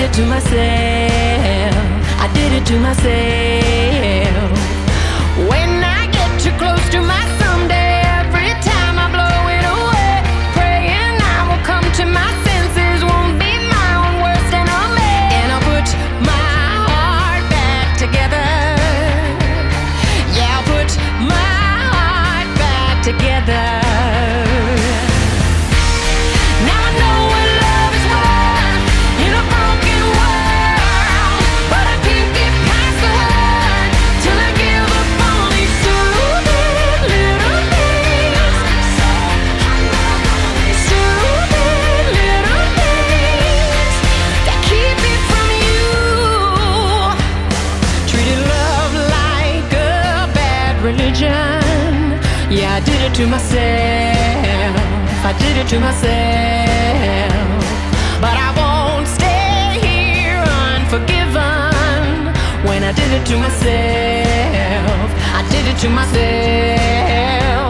it to myself. I did it to myself. When I get too close to my someday, every time I blow it away, praying I will come to my senses, won't be my own worst enemy. And I'll put my heart back together. Yeah, I'll put my heart back together. Now I know what love is worth in a broken world, but I can't get past the hurt till I give up on these stupid little things. Stupid little things that keep me from you. Treated love like a bad religion. Yeah, I did it to myself. I did it to myself. But I won't stay here unforgiven. When I did it to myself, I did it to myself.